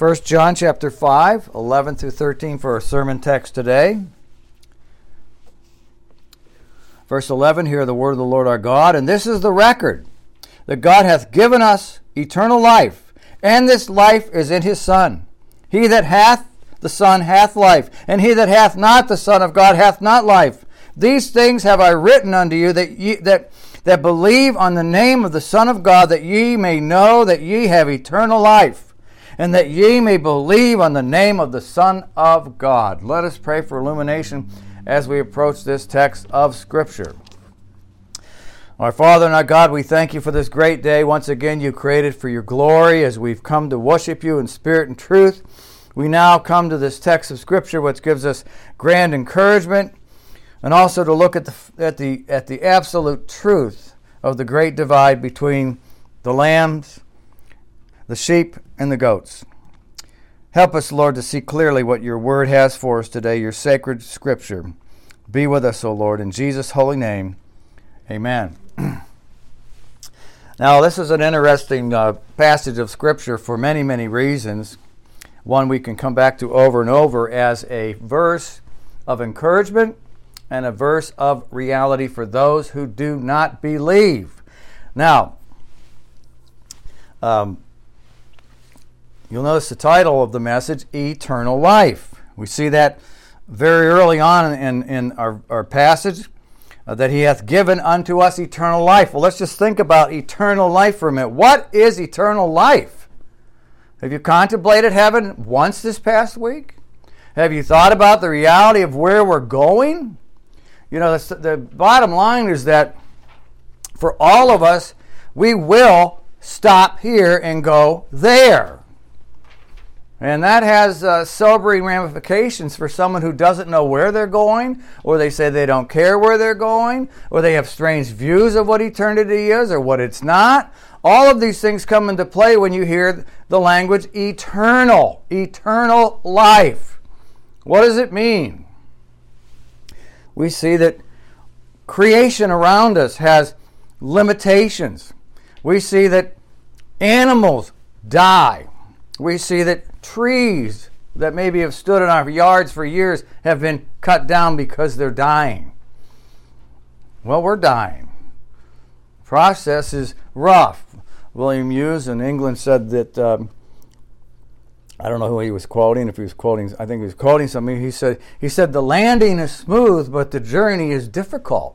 1 John chapter 5, 11 through 13 for our sermon text today. Verse 11, hear the word of the Lord our God, and this is the record, that God hath given us eternal life, and this life is in his Son. He that hath the Son hath life, and he that hath not the Son of God hath not life. These things have I written unto you, that believe on the name of the Son of God, that ye may know that ye have eternal life, and that ye may believe on the name of the Son of God. Let us pray for illumination as we approach this text of Scripture. Our Father and our God, we thank you for this great day. Once again, you created for your glory as we've come to worship you in spirit and truth. We now come to this text of Scripture, which gives us grand encouragement, and also to look at the absolute truth of the great divide between the lambs, the sheep, and the goats. Help us, Lord, to see clearly what your word has for us today, your sacred Scripture. Be with us, O Lord, in Jesus' holy name. Amen. Now, this is an interesting passage of Scripture for many, many reasons. One we can come back to over and over as a verse of encouragement and a verse of reality for those who do not believe. Now, you'll notice the title of the message, Eternal Life. We see that very early on in our passage, that he hath given unto us eternal life. Well, let's just think about eternal life for a minute. What is eternal life? Have you contemplated heaven once this past week? Have you thought about the reality of where we're going? You know, the bottom line is that for all of us, we will stop here and go there. And that has sobering ramifications for someone who doesn't know where they're going, or they say they don't care where they're going, or they have strange views of what eternity is or what it's not. All of these things come into play when you hear the language eternal life. What does it mean? We see that creation around us has limitations. We see that animals die. We see that trees that maybe have stood in our yards for years have been cut down because they're dying. Well, we're dying. The process is rough. William Hughes in England said that, I don't know who he was quoting, I think he was quoting something. He said, the landing is smooth, but the journey is difficult.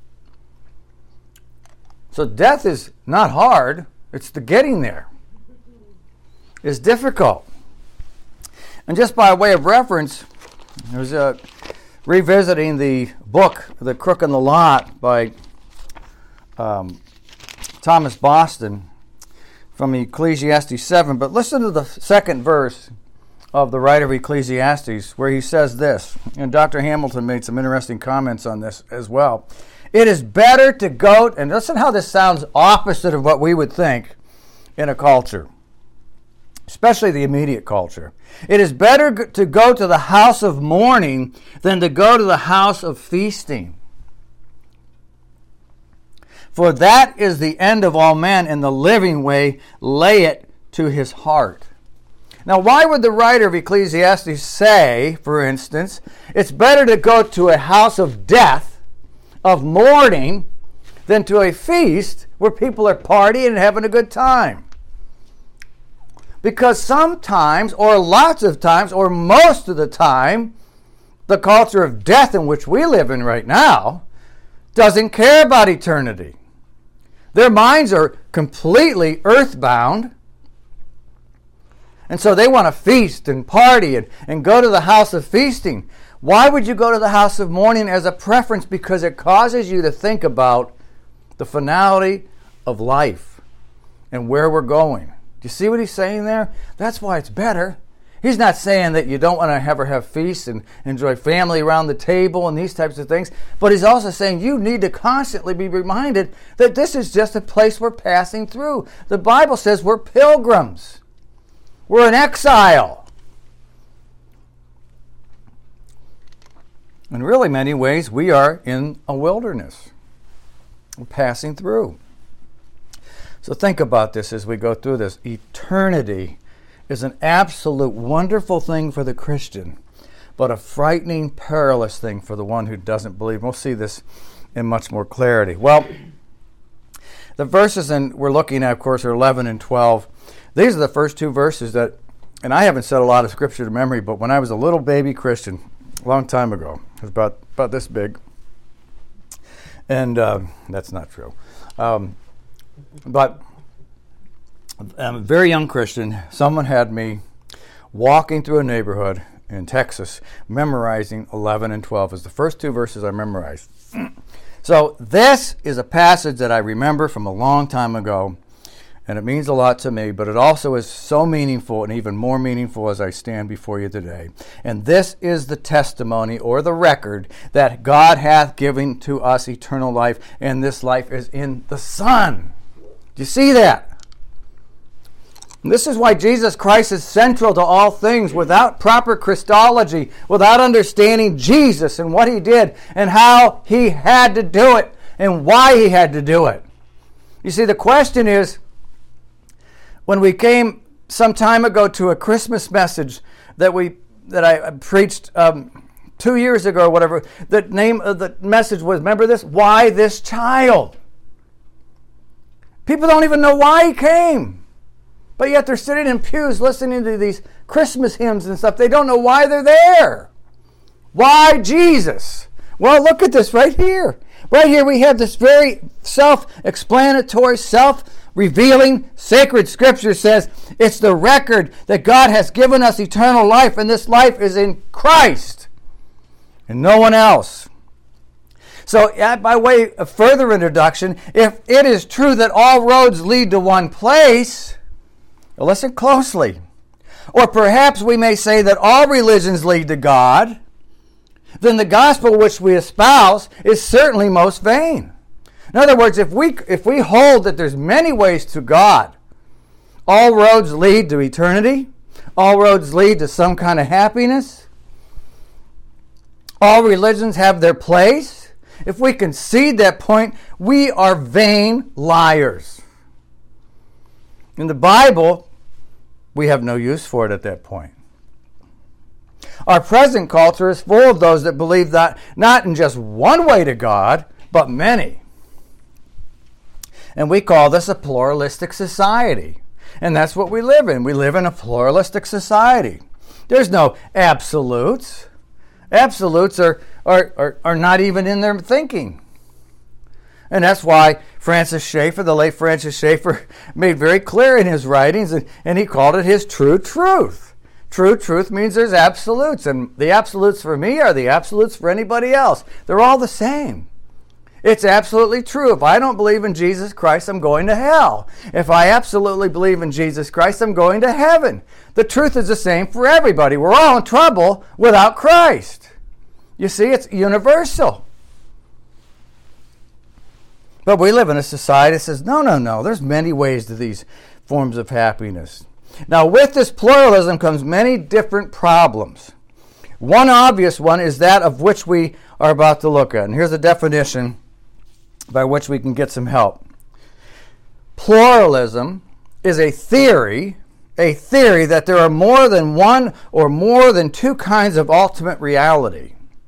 So death is not hard, it's the getting there. It's difficult. And just by way of reference, I was revisiting the book, The Crook and the Lot, by Thomas Boston from Ecclesiastes 7. But listen to the second verse of the writer of Ecclesiastes, where he says this, and Dr. Hamilton made some interesting comments on this as well. It is better to go, and listen how this sounds opposite of what we would think in a culture, especially the immediate culture. It is better to go to the house of mourning than to go to the house of feasting. For that is the end of all men, and the living way lay it to his heart. Now, why would the writer of Ecclesiastes say, for instance, it's better to go to a house of death, of mourning, than to a feast where people are partying and having a good time? Because sometimes, or lots of times, or most of the time, the culture of death in which we live in right now doesn't care about eternity. Their minds are completely earthbound, and so they want to feast and party and go to the house of feasting. Why would you go to the house of mourning as a preference? Because it causes you to think about the finality of life and where we're going. Do you see what he's saying there? That's why it's better. He's not saying that you don't want to ever have feasts and enjoy family around the table and these types of things, but he's also saying you need to constantly be reminded that this is just a place we're passing through. The Bible says we're pilgrims. We're in exile. In really many ways, we are in a wilderness. We're passing through. So think about this as we go through this. Eternity is an absolute wonderful thing for the Christian, but a frightening, perilous thing for the one who doesn't believe. We'll see this in much more clarity. Well, the verses we're looking at, of course, are 11 and 12. These are the first two verses that, and I haven't said a lot of scripture to memory, but when I was a little baby Christian, a long time ago, it was about this big, and that's not true. But I'm a very young Christian. Someone had me walking through a neighborhood in Texas, memorizing 11 and 12 as the first two verses I memorized. So this is a passage that I remember from a long time ago, and it means a lot to me, but it also is so meaningful and even more meaningful as I stand before you today. And this is the testimony or the record that God hath given to us eternal life, and this life is in the Son. Do you see that? This is why Jesus Christ is central to all things. Without proper Christology, without understanding Jesus and what he did and how he had to do it and why he had to do it. You see, the question is, when we came some time ago to a Christmas message that I preached 2 years ago or whatever, the name of the message was, remember this? Why this child? People don't even know why he came. But yet they're sitting in pews listening to these Christmas hymns and stuff. They don't know why they're there. Why Jesus? Well, look at this right here. Right here we have this very self-explanatory, self-revealing sacred scripture says it's the record that God has given us eternal life, and this life is in Christ and no one else. So by way of further introduction, if it is true that all roads lead to one place, listen closely. Or perhaps we may say that all religions lead to God, then the gospel which we espouse is certainly most vain. In other words, if we hold that there's many ways to God, all roads lead to eternity, all roads lead to some kind of happiness, all religions have their place, if we concede that point, we are vain liars. In the Bible, we have no use for it at that point. Our present culture is full of those that believe that not in just one way to God, but many. And we call this a pluralistic society. And that's what we live in. We live in a pluralistic society. There's no absolutes. Absolutes are not even in their thinking. And that's why Francis Schaeffer, the late Francis Schaeffer, made very clear in his writings, and he called it his true truth. True truth means there's absolutes, and the absolutes for me are the absolutes for anybody else. They're all the same. It's absolutely true. If I don't believe in Jesus Christ, I'm going to hell. If I absolutely believe in Jesus Christ, I'm going to heaven. The truth is the same for everybody. We're all in trouble without Christ. You see, it's universal. But we live in a society that says, no, there's many ways to these forms of happiness. Now, with this pluralism comes many different problems. One obvious one is that of which we are about to look at. And here's a definition by which we can get some help. Pluralism is a theory that there are more than one or more than two kinds of ultimate reality.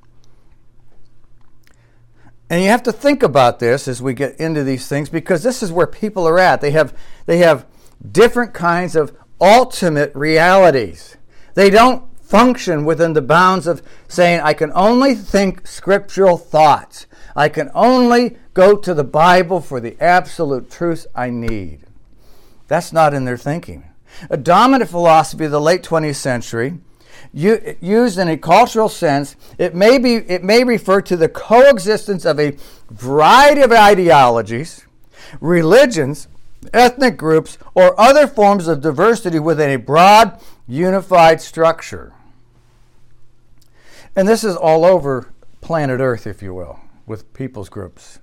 And you have to think about this as we get into these things, because this is where people are at. They have different kinds of ultimate realities. They don't function within the bounds of saying, I can only think scriptural thoughts. I can only go to the Bible for the absolute truths I need. That's not in their thinking. A dominant philosophy of the late 20th century, used in a cultural sense, it may refer to the coexistence of a variety of ideologies, religions, ethnic groups, or other forms of diversity within a broad, unified structure. And this is all over planet Earth, if you will, with people's groups.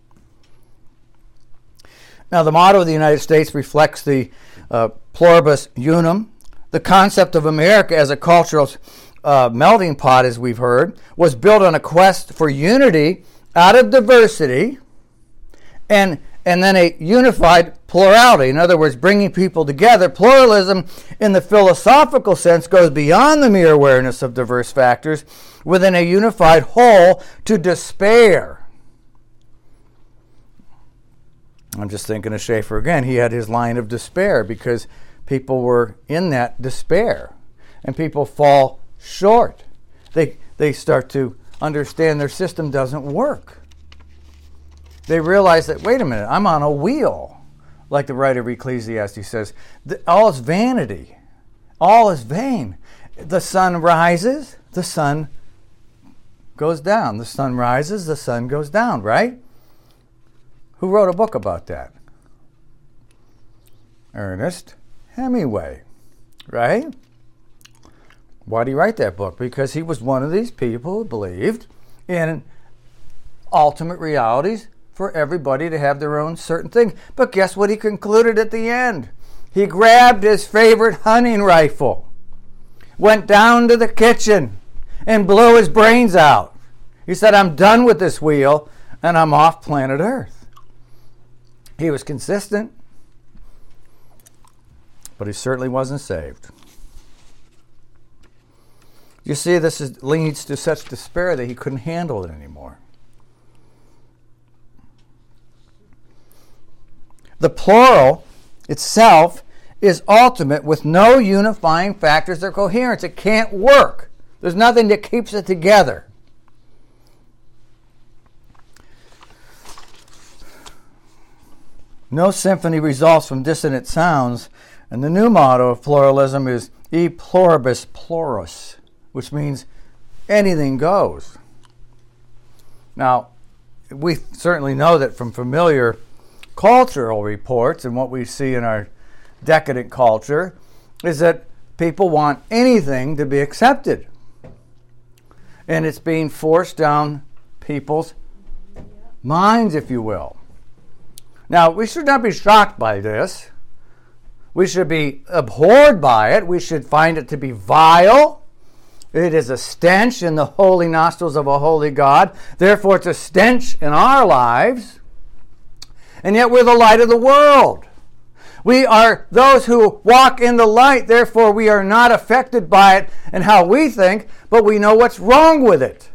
Now, the motto of the United States reflects the pluribus unum. The concept of America as a cultural melting pot, as we've heard, was built on a quest for unity out of diversity and and then a unified plurality. In other words, bringing people together. Pluralism, in the philosophical sense, goes beyond the mere awareness of diverse factors within a unified whole to despair. I'm just thinking of Schaeffer again. He had his line of despair because people were in that despair, and people fall short. They start to understand their system doesn't work. They realize that, wait a minute, I'm on a wheel. Like the writer of Ecclesiastes says, all is vanity. All is vain. The sun rises, the sun goes down. The sun rises, the sun goes down, right? Who wrote a book about that? Ernest Hemingway, right? Why did he write that book? Because he was one of these people who believed in ultimate realities for everybody to have their own certain thing. But guess what he concluded at the end? He grabbed his favorite hunting rifle, went down to the kitchen, and blew his brains out. He said, I'm done with this wheel, and I'm off planet Earth. He was consistent, but he certainly wasn't saved. You see, this leads to such despair that he couldn't handle it anymore. The plural itself is ultimate with no unifying factors or coherence. It can't work. There's nothing that keeps it together. No symphony results from dissonant sounds, and the new motto of pluralism is E pluribus plurus, which means anything goes. Now, we certainly know that from familiar cultural reports and what we see in our decadent culture is that people want anything to be accepted. And it's being forced down people's minds, if you will. Now, we should not be shocked by this. We should be abhorred by it. We should find it to be vile. It is a stench in the holy nostrils of a holy God. Therefore, it's a stench in our lives. And yet we're the light of the world. We are those who walk in the light. Therefore, we are not affected by it and how we think, but we know what's wrong with it.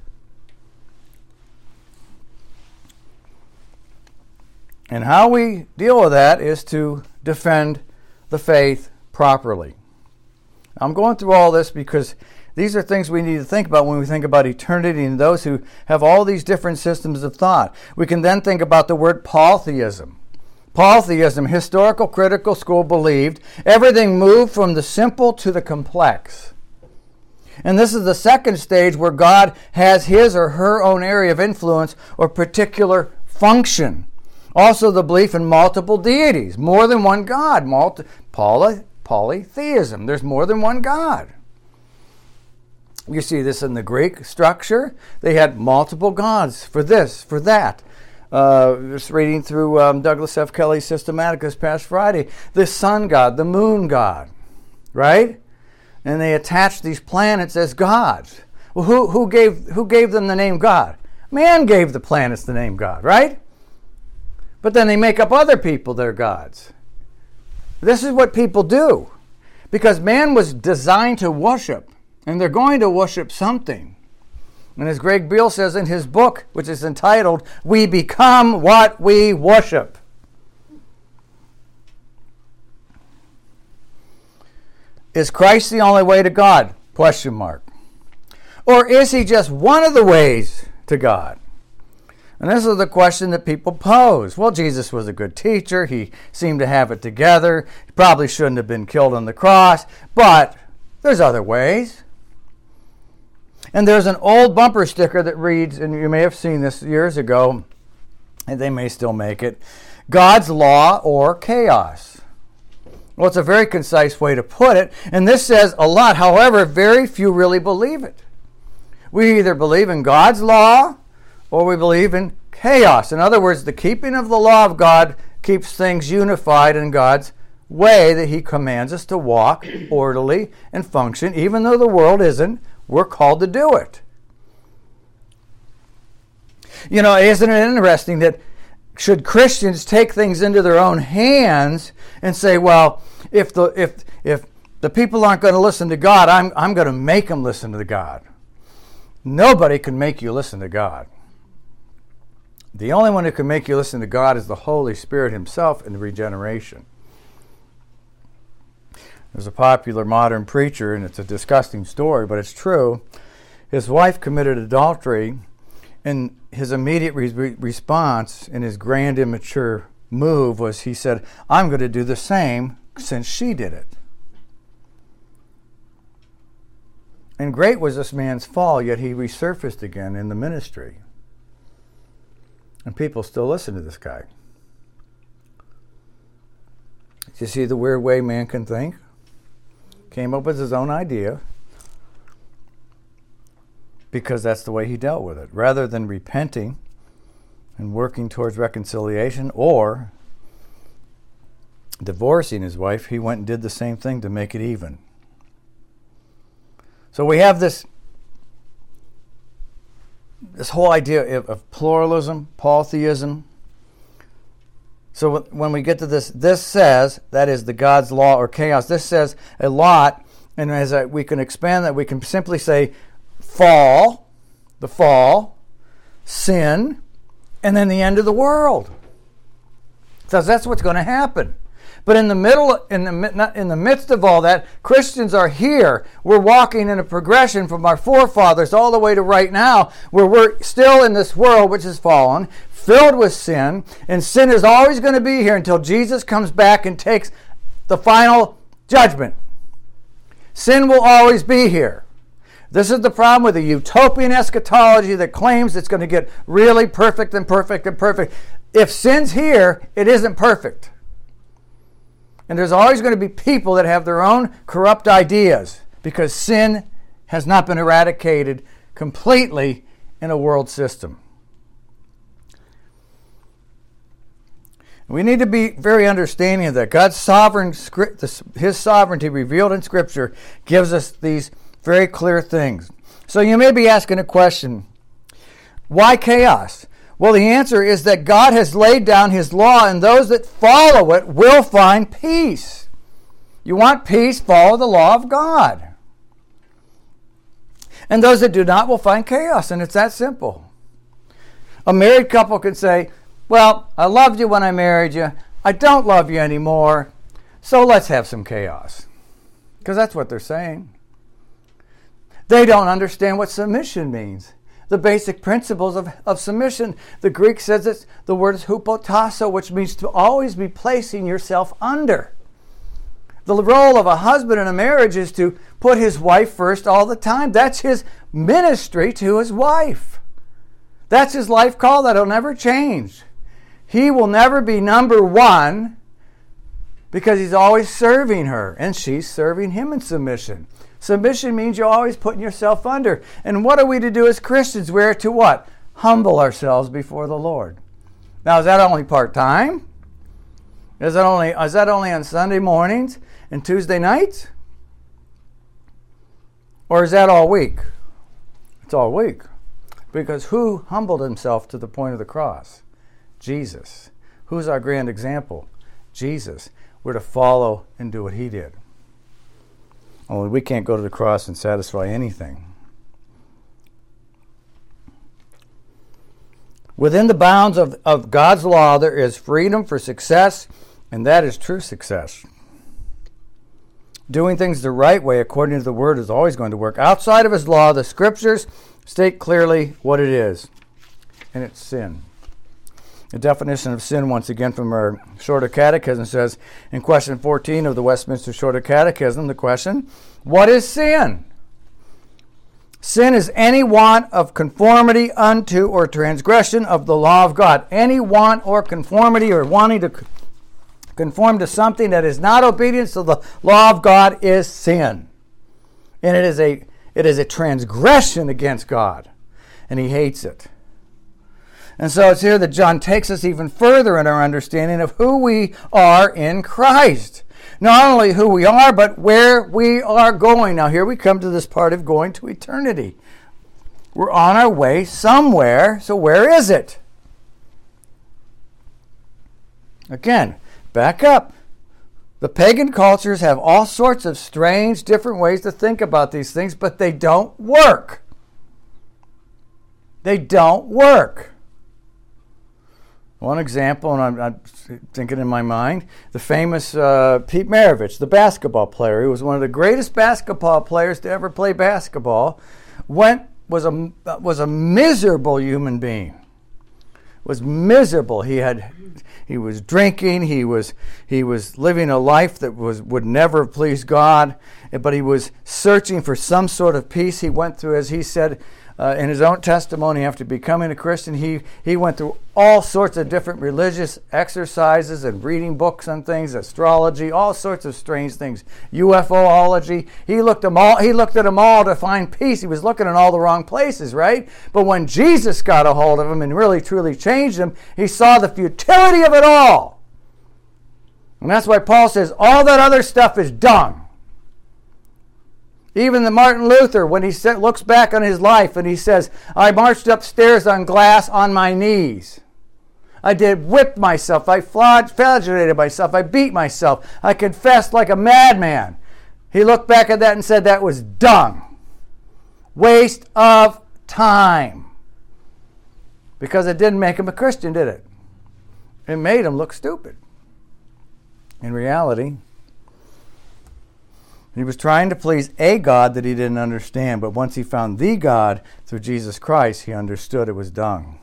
And how we deal with that is to defend the faith properly. I'm going through all this because these are things we need to think about when we think about eternity and those who have all these different systems of thought. We can then think about the word Paulitheism. Paulitheism, historical critical school, believed everything moved from the simple to the complex. And this is the second stage where God has his or her own area of influence or particular function. Also the belief in multiple deities, more than one God. Polytheism, there's more than one God. You see this in the Greek structure. They had multiple gods for this, for that. Just reading through Douglas F. Kelly's Systematica this past Friday. The sun god, the moon god, right? And they attached these planets as gods. Well, who gave them the name God? Man gave the planets the name God, right? But then they make up other people their gods. This is what people do. Because man was designed to worship. And they're going to worship something. And as Greg Beale says in his book, which is entitled, We Become What We Worship. Is Christ the only way to God? Question mark. Or is he just one of the ways to God? And this is the question that people pose. Well, Jesus was a good teacher. He seemed to have it together. He probably shouldn't have been killed on the cross. But there's other ways. And there's an old bumper sticker that reads, and you may have seen this years ago, and they may still make it, God's law or chaos. Well, it's a very concise way to put it, and this says a lot. However, very few really believe it. We either believe in God's law or we believe in chaos. In other words, the keeping of the law of God keeps things unified in God's way that he commands us to walk orderly and function, even though the world isn't. We're called to do it. You know, isn't it interesting that should Christians take things into their own hands and say, well, if the people aren't going to listen to God, I'm going to make them listen to God. Nobody can make you listen to God. The only one who can make you listen to God is the Holy Spirit himself in regeneration. There's a popular modern preacher, and it's a disgusting story, but it's true. His wife committed adultery, and his immediate response in his grand immature move was he said, I'm going to do the same since she did it. And great was this man's fall, yet he resurfaced again in the ministry. And people still listen to this guy. Do you see the weird way man can think? Came up with his own idea because that's the way he dealt with it. Rather than repenting and working towards reconciliation or divorcing his wife, he went and did the same thing to make it even. So we have this whole idea of pluralism, polytheism. So when we get to this says, that is the God's law or chaos, this says a lot, and as we can expand that, we can simply say the fall, sin, and then the end of the world. So that's what's going to happen. But in the midst of all that, Christians are here. We're walking in a progression from our forefathers all the way to right now, where we're still in this world which is fallen, filled with sin, and sin is always going to be here until Jesus comes back and takes the final judgment. Sin will always be here. This is the problem with the utopian eschatology that claims it's going to get really perfect and perfect and perfect. If sin's here, it isn't perfect. And there's always going to be people that have their own corrupt ideas because sin has not been eradicated completely in a world system. We need to be very understanding of that. God's his sovereignty revealed in Scripture gives us these very clear things. So you may be asking a question, why chaos? Well, the answer is that God has laid down his law, and those that follow it will find peace. You want peace, follow the law of God. And those that do not will find chaos, and it's that simple. A married couple can say, well, I loved you when I married you. I don't love you anymore, so let's have some chaos. Because that's what they're saying. They don't understand what submission means. The basic principles of submission. The Greek says it's the word is hupotasso, which means to always be placing yourself under. The role of a husband in a marriage is to put his wife first all the time. That's his ministry to his wife. That's his life call that'll never change. He will never be number one because he's always serving her and she's serving him in submission. Submission means you're always putting yourself under. And what are we to do as Christians? We're to what? Humble ourselves before the Lord. Now, is that only part-time? Is that only on Sunday mornings and Tuesday nights? Or is that all week? It's all week. Because who humbled himself to the point of the cross? Jesus. Who's our grand example? Jesus. We're to follow and do what he did. Only we can't go to the cross and satisfy anything. Within the bounds of God's law, there is freedom for success, and that is true success. Doing things the right way according to the Word is always going to work. Outside of his law, the Scriptures state clearly what it is, and it's sin. The definition of sin, once again, from our Shorter Catechism says, in question 14 of the Westminster Shorter Catechism, the question, what is sin? Sin is any want of conformity unto or transgression of the law of God. Any want or conformity or wanting to conform to something that is not obedience to the law of God is sin. And it is a transgression against God. And he hates it. And so it's here that John takes us even further in our understanding of who we are in Christ. Not only who we are, but where we are going. Now here we come to this part of going to eternity. We're on our way somewhere, so where is it? Again, back up. The pagan cultures have all sorts of strange, different ways to think about these things, but they don't work. They don't work. One example, and I'm thinking in my mind, the famous Pete Maravich, the basketball player, who was one of the greatest basketball players to ever play basketball, was a miserable human being. Was miserable. He was drinking. He was living a life that would never please God. But he was searching for some sort of peace. He went through, as he said in his own testimony, after becoming a Christian, he went through all sorts of different religious exercises and reading books on things, astrology, all sorts of strange things, UFOlogy. He looked at them all to find peace. He was looking in all the wrong places, right? But when Jesus got a hold of him and really truly changed him, he saw the futility of it all. And that's why Paul says all that other stuff is dung. Even the Martin Luther, when he looks back on his life and he says, I marched upstairs on glass on my knees. I whipped myself. I flagellated myself. I beat myself. I confessed like a madman. He looked back at that and said that was dung. Waste of time. Because it didn't make him a Christian, did it? It made him look stupid. In reality, he was trying to please a God that he didn't understand, but once he found the God through Jesus Christ, he understood it was dung.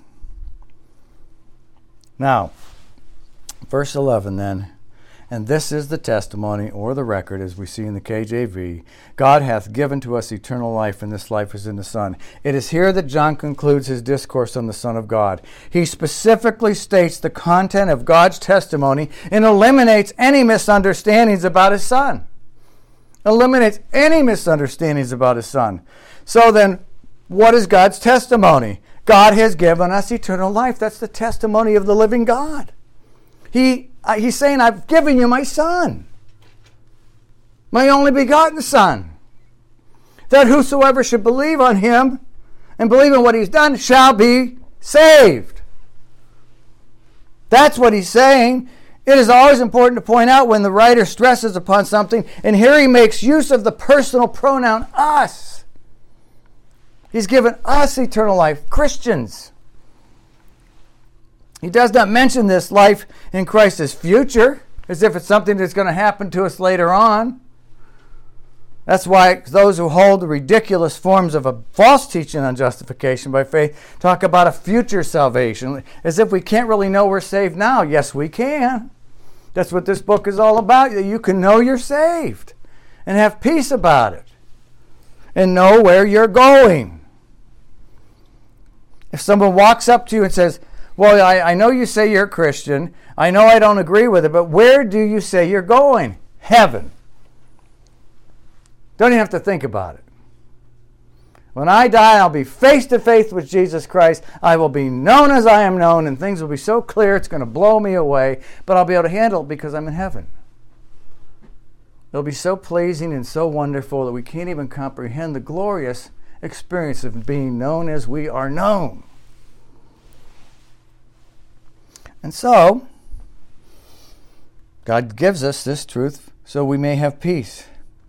Now, verse 11 then, and this is the testimony or the record, as we see in the KJV, God hath given to us eternal life, and this life is in the Son. It is here that John concludes his discourse on the Son of God. He specifically states the content of God's testimony and eliminates any misunderstandings about his Son. Eliminates any misunderstandings about his Son. So then, what is God's testimony? God has given us eternal life. That's the testimony of the living God. He's saying, I've given you my Son, my only begotten Son, that whosoever should believe on him and believe in what he's done shall be saved. That's what he's saying. It is always important to point out when the writer stresses upon something, and here he makes use of the personal pronoun us. He's given us eternal life, Christians. He does not mention this life in Christ as future, as if it's something that's going to happen to us later on. That's why those who hold the ridiculous forms of a false teaching on justification by faith talk about a future salvation, as if we can't really know we're saved now. Yes, we can. That's what this book is all about, that you can know you're saved and have peace about it and know where you're going. If someone walks up to you and says, well, I know you say you're a Christian. I know I don't agree with it, but where do you say you're going? Heaven. Don't even have to think about it. When I die, I'll be face to face with Jesus Christ. I will be known as I am known, and things will be so clear it's going to blow me away, but I'll be able to handle it because I'm in heaven. It'll be so pleasing and so wonderful that we can't even comprehend the glorious experience of being known as we are known. And so, God gives us this truth so we may have peace.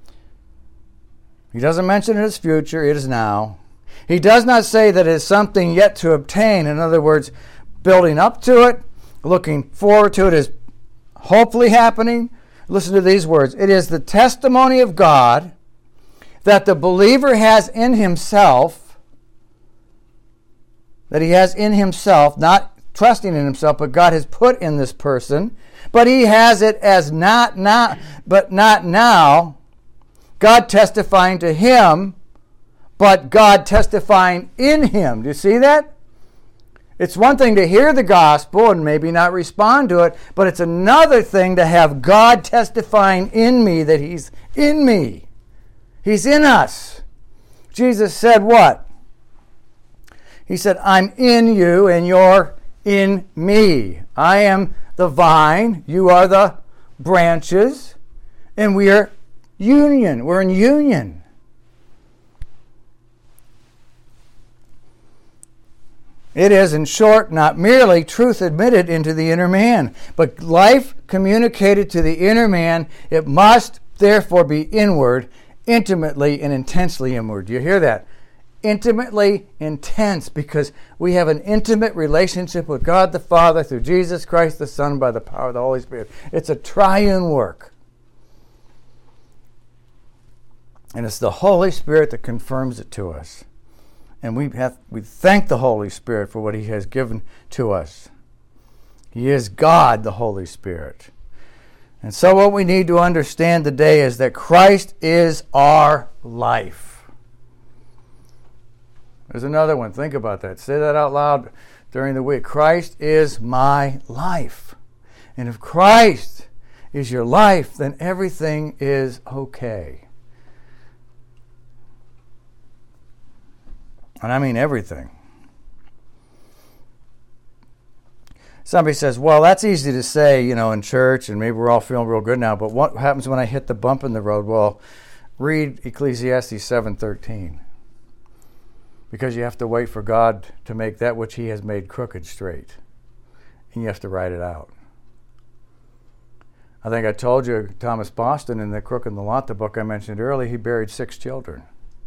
He doesn't mention it as future, it is now. He does not say that it is something yet to obtain. In other words, building up to it, looking forward to it is hopefully happening. Listen to these words. It is the testimony of God that the believer has in himself, that he has in himself, not trusting in himself, but God has put in this person, but he has it as not now, but not now. God testifying to him, but God testifying in him. Do you see that? It's one thing to hear the gospel and maybe not respond to it, but it's another thing to have God testifying in me that he's in me. He's in us. Jesus said what? He said, I'm in you and you're in me. I am the vine, you are the branches, and we are union. We're in union. It is, in short, not merely truth admitted into the inner man, but life communicated to the inner man. It must, therefore, be inward, intimately and intensely inward. Do you hear that? Intimately intense, because we have an intimate relationship with God the Father through Jesus Christ the Son by the power of the Holy Spirit. It's a triune work. And it's the Holy Spirit that confirms it to us. And we thank the Holy Spirit for what He has given to us. He is God, the Holy Spirit. And so what we need to understand today is that Christ is our life. There's another one. Think about that. Say that out loud during the week. Christ is my life. And if Christ is your life, then everything is okay. And I mean everything. Somebody says, well, that's easy to say, in church, and maybe we're all feeling real good now, but what happens when I hit the bump in the road? Well, read Ecclesiastes 7:13. Because you have to wait for God to make that which He has made crooked straight. And you have to write it out. I think I told you, Thomas Boston, in The Crook in the Lot, the book I mentioned earlier, he buried 6 children.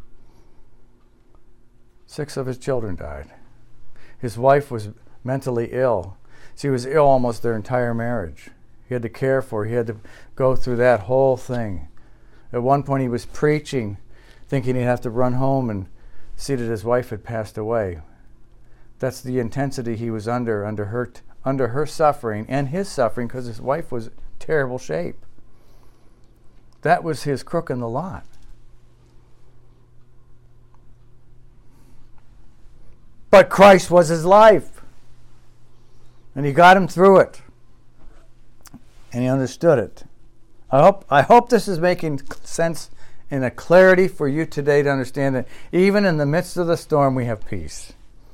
6 of his children died. His wife was mentally ill. She was ill almost their entire marriage. He had to care for her. He had to go through that whole thing. At one point he was preaching, thinking he'd have to run home and see that his wife had passed away. That's the intensity he was under her suffering and his suffering, because his wife was in terrible shape. That was his crook in the lot. But Christ was his life. And He got him through it. And he understood it. I hope this is making sense and a clarity for you today to understand that even in the midst of the storm, we have peace.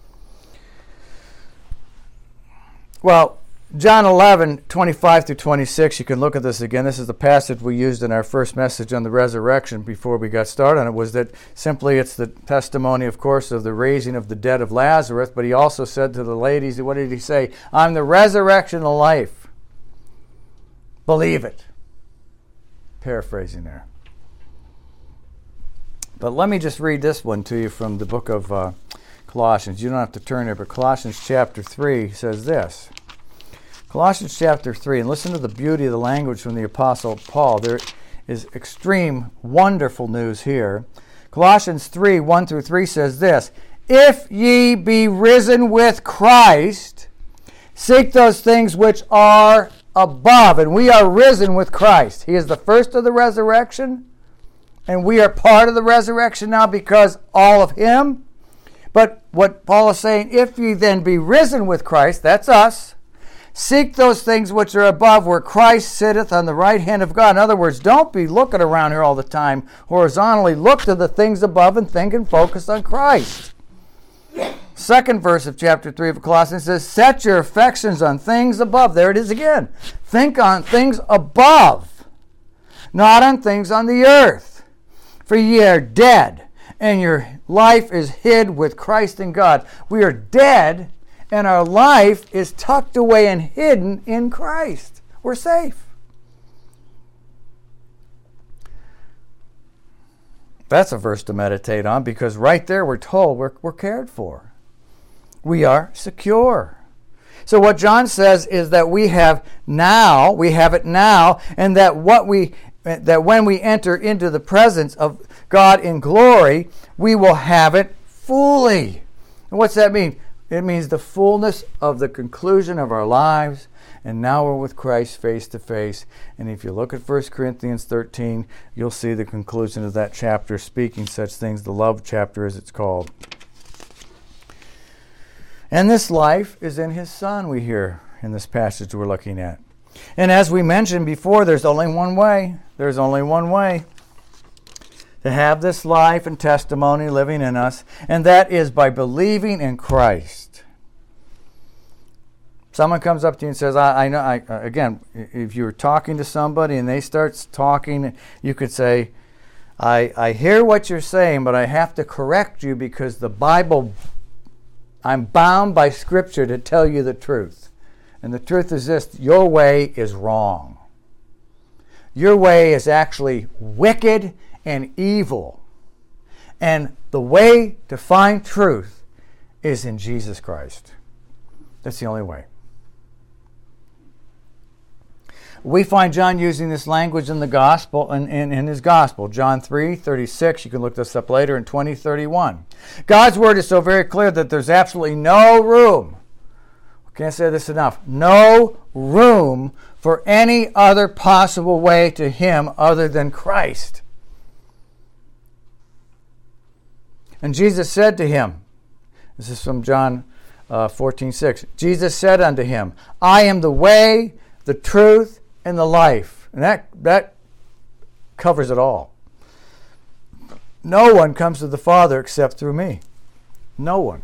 Well, John 11:25-26, you can look at this again. This is the passage we used in our first message on the resurrection before we got started on it, was that simply it's the testimony, of course, of the raising of the dead of Lazarus, but He also said to the ladies, what did He say? I'm the resurrection and life. Believe it. Paraphrasing there. But let me just read this one to you from the book of Colossians. You don't have to turn there, but Colossians chapter 3 says this. Colossians chapter 3, and listen to the beauty of the language from the Apostle Paul. There is extreme, wonderful news here. Colossians 3, 1-3 says this, If ye be risen with Christ, seek those things which are above. And we are risen with Christ. He is the first of the resurrection, and we are part of the resurrection now because all of Him. But what Paul is saying, if ye then be risen with Christ, that's us, seek those things which are above, where Christ sitteth on the right hand of God. In other words, don't be looking around here all the time horizontally. Look to the things above and think and focus on Christ. Second verse of chapter 3 of Colossians says, set your affections on things above. There it is again. Think on things above, not on things on the earth. For ye are dead, and your life is hid with Christ in God. We are dead, and our life is tucked away and hidden in Christ. We're safe. That's a verse to meditate on, because right there we're told we're cared for. We are secure. So what John says is that we have it now, and that when we enter into the presence of God in glory, we will have it fully. And what's that mean? It means the fullness of the conclusion of our lives, and now we're with Christ face to face. And if you look at 1 Corinthians 13, you'll see the conclusion of that chapter, speaking such things, the love chapter as it's called. And this life is in His Son, we hear in this passage we're looking at. And as we mentioned before, there's only one way. There's only one way to have this life and testimony living in us, and that is by believing in Christ. Someone comes up to you and says, again, if you're talking to somebody and they start talking, you could say, I hear what you're saying, but I have to correct you because the Bible, I'm bound by Scripture to tell you the truth. And the truth is this: your way is wrong. Your way is actually wicked and evil. And the way to find truth is in Jesus Christ. That's the only way. We find John using this language in the gospel, in his gospel. John 3:36, you can look this up later, and 20:31. God's word is so very clear that there's absolutely no room, I can't say this enough, no room for any other possible way to him other than Christ. And Jesus said to him, this is from John 14:6, Jesus said unto him, I am the way, the truth, and the life. And that covers it all. No one comes to the Father except through me. No one.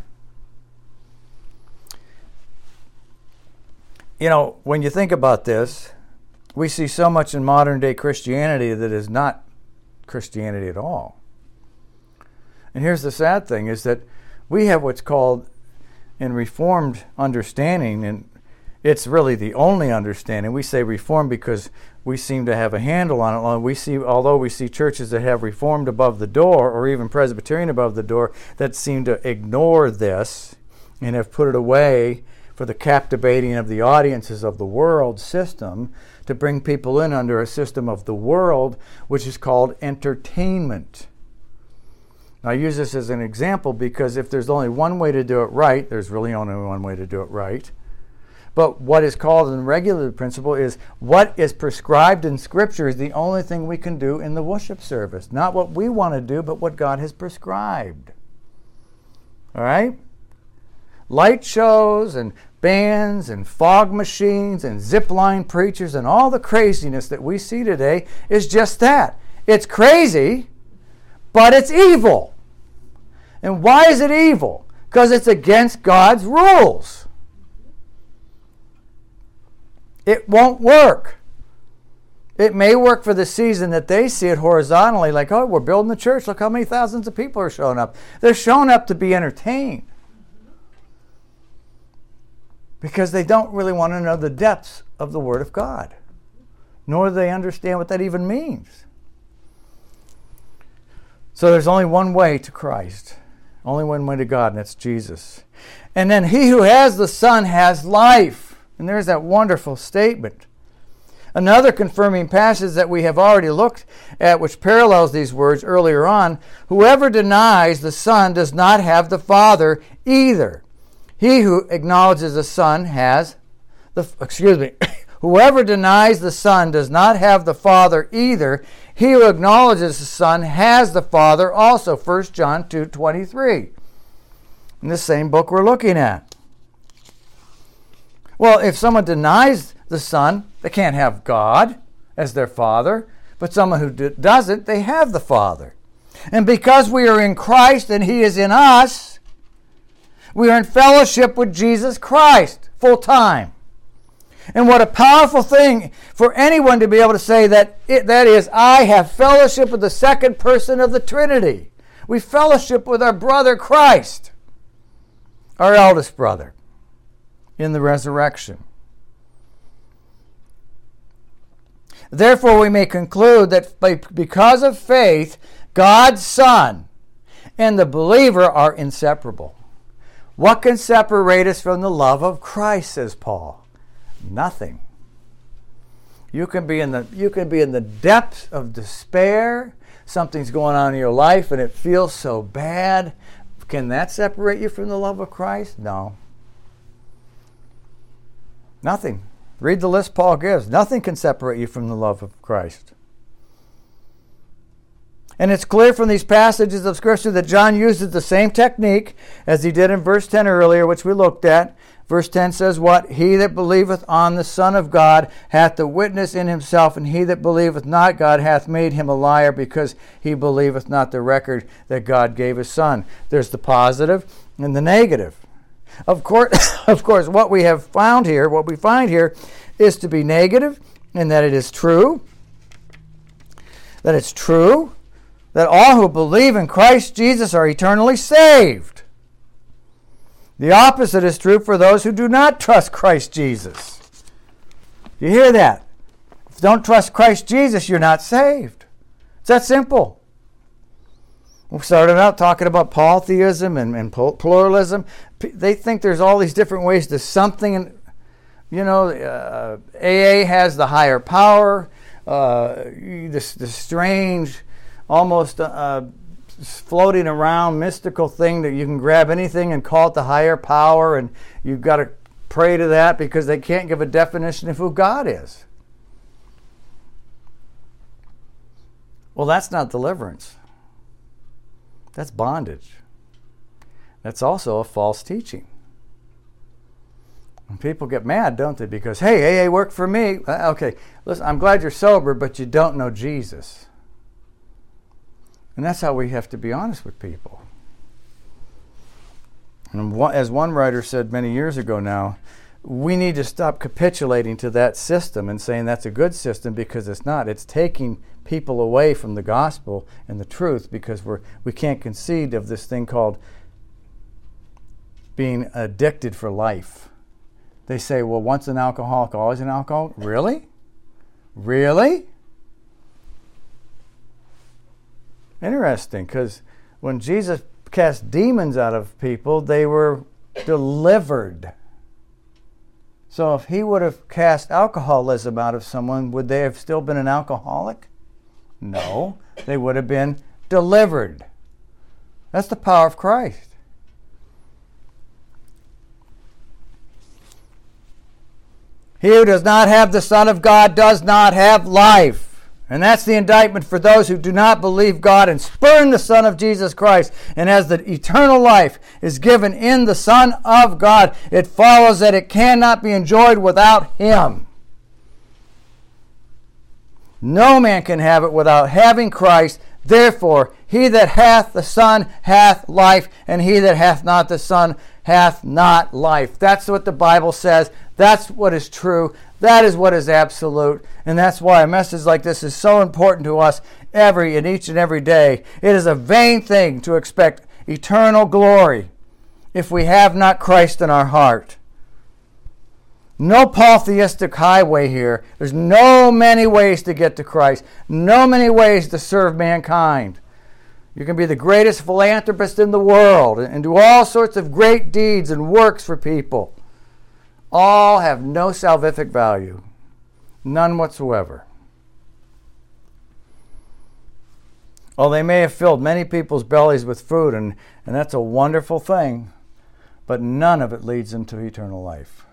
You know, when you think about this, we see so much in modern day Christianity that is not Christianity at all. And here's the sad thing, is that we have what's called in Reformed understanding, and it's really the only understanding. We say Reformed because we seem to have a handle on it. Although we see churches that have Reformed above the door, or even Presbyterian above the door, that seem to ignore this and have put it away for the captivating of the audiences of the world system, to bring people in under a system of the world, which is called entertainment. Now, I use this as an example because if there's only one way to do it right, there's really only one way to do it right. But what is called in the regulative principle is what is prescribed in Scripture is the only thing we can do in the worship service. Not what we want to do, but what God has prescribed. All right? Light shows and bands and fog machines and zipline preachers and all the craziness that we see today is just that. It's crazy, but it's evil. And why is it evil? Because it's against God's rules. It won't work. It may work for the season that they see it horizontally, like, oh, we're building the church. Look how many thousands of people are showing up. They're showing up to be entertained because they don't really want to know the depths of the Word of God, nor do they understand what that even means. So there's only one way to Christ, only one way to God, and that's Jesus. And then he who has the Son has life. And there's that wonderful statement. Another confirming passage that we have already looked at, which parallels these words earlier on, whoever denies the Son does not have the Father either. He who acknowledges the Son has whoever denies the Son does not have the Father either. He who acknowledges the Son has the Father also. 1 John 2:23. In this same book we're looking at. Well, if someone denies the Son, they can't have God as their Father. But someone who doesn't, they have the Father. And because we are in Christ and He is in us, we are in fellowship with Jesus Christ full time. And what a powerful thing for anyone to be able to say that is, I have fellowship with the second person of the Trinity. We fellowship with our brother Christ, our eldest brother, in the resurrection. Therefore, we may conclude that because of faith, God's Son and the believer are inseparable. What can separate us from the love of Christ, says Paul? Nothing. You can be in the depths of despair. Something's going on in your life and it feels so bad. Can that separate you from the love of Christ? No. Nothing. Read the list Paul gives. Nothing can separate you from the love of Christ. And it's clear from these passages of Scripture that John uses the same technique as he did in verse 10 earlier, which we looked at. Verse 10 says what? He that believeth on the Son of God hath the witness in himself, and he that believeth not God hath made him a liar, because he believeth not the record that God gave his Son. There's the positive and the negative. Of course, what we find here is to be negative, and that it is true. That it's true that all who believe in Christ Jesus are eternally saved. The opposite is true for those who do not trust Christ Jesus. You hear that? If you don't trust Christ Jesus, you're not saved. It's that simple. We started out talking about polytheism and pluralism. They think there's all these different ways to something. And, AA has the higher power, this strange, almost floating around mystical thing that you can grab anything and call it the higher power, and you've got to pray to that because they can't give a definition of who God is. Well, that's not deliverance. That's bondage. That's also a false teaching. And people get mad, don't they? Because, hey, AA worked for me. Okay, listen, I'm glad you're sober, but you don't know Jesus. And that's how we have to be honest with people. And as one writer said many years ago now, we need to stop capitulating to that system and saying that's a good system, because it's not. It's taking people away from the gospel and the truth, because we can't concede of this thing called being addicted for life. They say, well, once an alcoholic, always an alcoholic. Really? Really? Interesting, because when Jesus cast demons out of people, they were delivered. So if he would have cast alcoholism out of someone, would they have still been an alcoholic? No, they would have been delivered. That's the power of Christ. He who does not have the Son of God does not have life. And that's the indictment for those who do not believe God and spurn the Son of Jesus Christ. And as the eternal life is given in the Son of God, it follows that it cannot be enjoyed without Him. No man can have it without having Christ. Therefore, he that hath the Son hath life, and he that hath not the Son hath not life. That's what the Bible says. That's what is true. That is what is absolute. And that's why a message like this is so important to us each and every day. It is a vain thing to expect eternal glory if we have not Christ in our heart. No polytheistic highway here. There's no many ways to get to Christ. No many ways to serve mankind. You can be the greatest philanthropist in the world and do all sorts of great deeds and works for people. All have no salvific value. None whatsoever. Oh, they may have filled many people's bellies with food, and that's a wonderful thing, but none of it leads them to eternal life.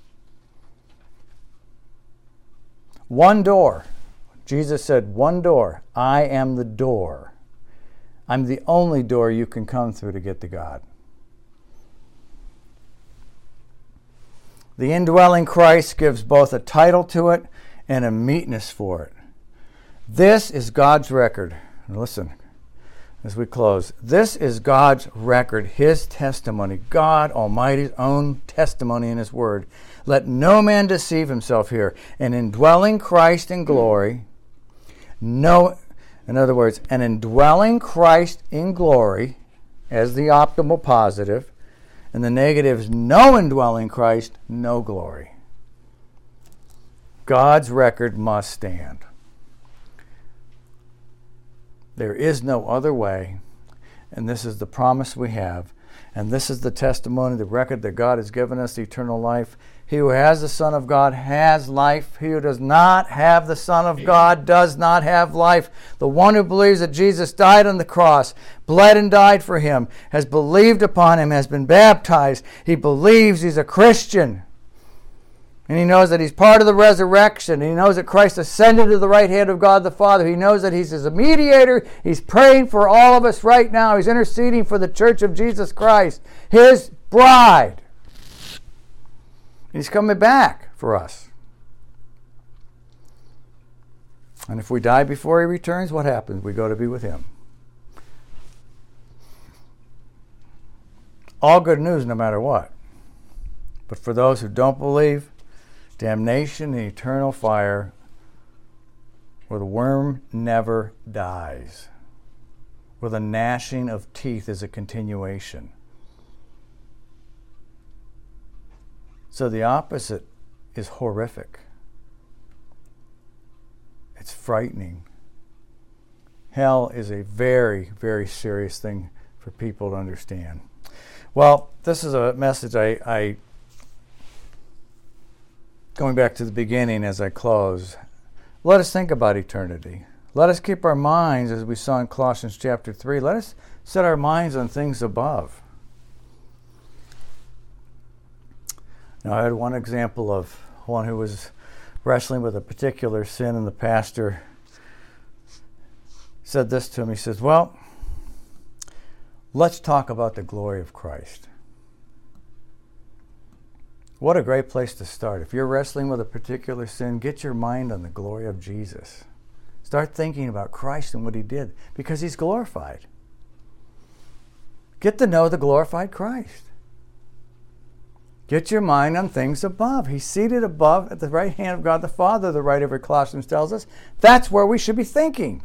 One door. Jesus said, one door. I am the door. I'm the only door you can come through to get to God. The indwelling Christ gives both a title to it and a meetness for it. This is God's record. Listen, as we close, this is God's record, His testimony, God Almighty's own testimony in His Word. Let no man deceive himself here. An indwelling Christ in glory, in other words, an indwelling Christ in glory as the optimal positive, and the negative is no indwelling Christ, no glory. God's record must stand. There is no other way, and this is the promise we have, and this is the testimony, the record that God has given us, eternal life. He who has the Son of God has life. He who does not have the Son of God does not have life. The one who believes that Jesus died on the cross, bled and died for him, has believed upon him, has been baptized. He believes he's a Christian. And he knows that he's part of the resurrection. He knows that Christ ascended to the right hand of God the Father. He knows that he's a mediator. He's praying for all of us right now. He's interceding for the church of Jesus Christ, His bride. He's coming back for us. And if we die before He returns, what happens? We go to be with Him. All good news no matter what. But for those who don't believe, damnation and eternal fire where the worm never dies, where the gnashing of teeth is a continuation. So the opposite is horrific. It's frightening. Hell is a very, very serious thing for people to understand. Well, this is a message I going back to the beginning as I close. Let us think about eternity. Let us keep our minds, as we saw in Colossians chapter 3, let us set our minds on things above. Now, I had one example of one who was wrestling with a particular sin, and the pastor said this to him. He says, well, let's talk about the glory of Christ. What a great place to start. If you're wrestling with a particular sin, get your mind on the glory of Jesus. Start thinking about Christ and what he did, because he's glorified. Get to know the glorified Christ. Get your mind on things above. He's seated above at the right hand of God the Father, the writer of Colossians tells us. That's where we should be thinking.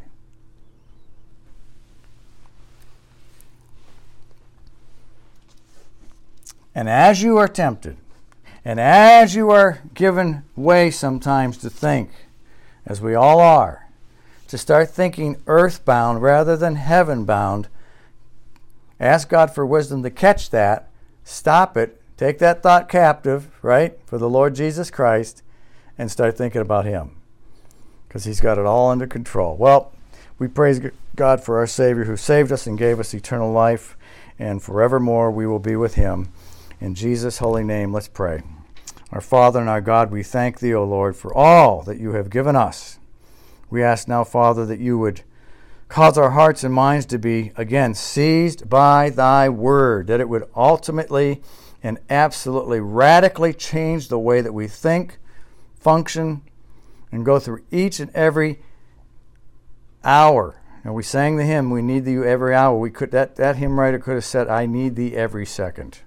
And as you are tempted, and as you are given way sometimes to think, as we all are, to start thinking earthbound rather than heaven-bound, ask God for wisdom to catch that, stop it, take that thought captive, right, for the Lord Jesus Christ, and start thinking about him, because he's got it all under control. Well, we praise God for our Savior who saved us and gave us eternal life, and forevermore we will be with him. In Jesus' holy name, let's pray. Our Father and our God, we thank thee, O Lord, for all that you have given us. We ask now, Father, that you would cause our hearts and minds to be, again, seized by thy word, that it would ultimately and absolutely radically change the way that we think, function, and go through each and every hour. And we sang the hymn, we need thee every hour. We could that hymn writer could have said, I need thee every second.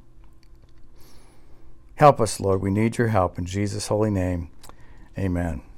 Help us, Lord. We need your help. In Jesus' holy name, amen.